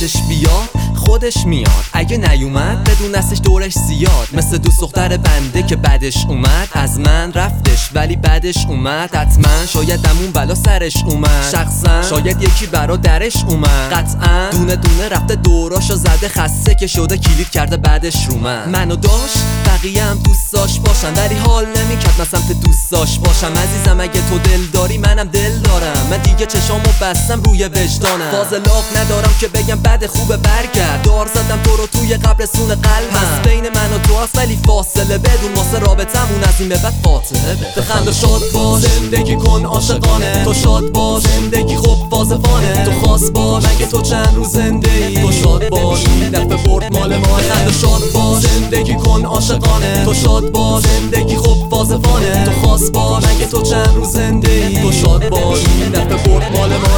وقتش بیاد خودش میاد، اگه نیومد بدون استش دورش زیاد. مثل دوست دختر بنده که بعدش اومد از من رفتش ولی بعدش اومد حتما. شاید دمون بلا سرش اومد شخصا، شاید یکی برادرش اومد قطعا. دونه دونه رفته دوراشو زده خسته که شده کلید کرده بعدش رو منو داشت بقیه هم دوستاش باشن ولی حال نمیکرد من سمت دوستاش باشم. عزیزم اگه تو دل داری منم دل دارم، من دیگه چشامو بستم روی وجدانم. فاضلاب ندارم که بگم بد خوبه برگرد، دار زدم تو رو توی قبرستون قلبم. پس بین من و تو هست ولی فاصله بدون واسه رابطمون از این به بعد فاتحه بده. بخند و شاد باش زندگی کن عاشقانه، تو شاد باش زندگی خوب فازفانه. تو خاص باش مگه تو چند روز زنده ای، تو شاد باش این دفعه برد مال ما. بخند و شاد باش زندگی کن عاشقانه، تو شاد باش زندگی خوب فازفانه. تو خاص باش مگه تو چند روز زنده ای، تو شاد باش این دفعه برد مال ماه.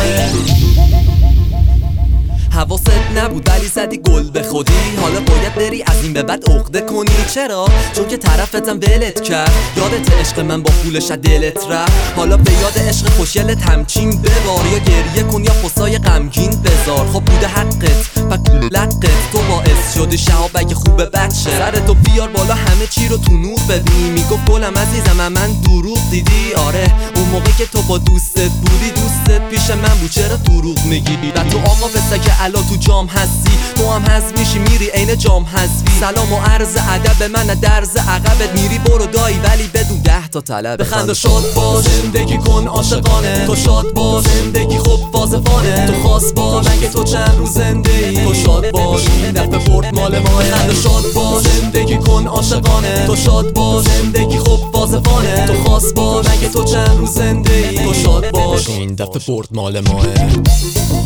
حواست نبود ولی زدی گل به خودی، حالا باید بری از این به بعد عقده کنی. چرا؟ چون که طرفتم ولت کرد. یادت عشق من با پولش از دلت رفت، حالا به یاد عشق خوشگلت همچین ببار. یا گریه کن یا فسای غمگین بذار. خب بوده حقت و لقت، تو باعث شدی شهاب اگه خوبه بچه سرتو بیار بالا همه چی رو تو نور ببین. میگفت گلم عزیزم من دروغ دیدی. آره اون موقع که تو با دوستت بودی دوستت پیش من بود، چرا دروغ میگی؟ و تو آقا بسه که الا تو جام هستی، تو هم حذف میشی میری عین جام حذفی. سلام و عرض ادب من درز عقبت، میری برو دایی ولی بدون 10 تا طلب. بخند و شاد باش زندگی کن عاشقانه، تو شاد باش زندگی خوب فازفانه. تو خاص باش مگه تو چند روز زنده ای، تو شاد باش این دفعه برد مال ما. بخند و شاد باش زندگی کن عاشقانه، تو شاد باش زندگی خوب فازفانه. تو خاص باش مگه تو چند روز زنده ای، تو شاد باش این دفعه برد مال ما.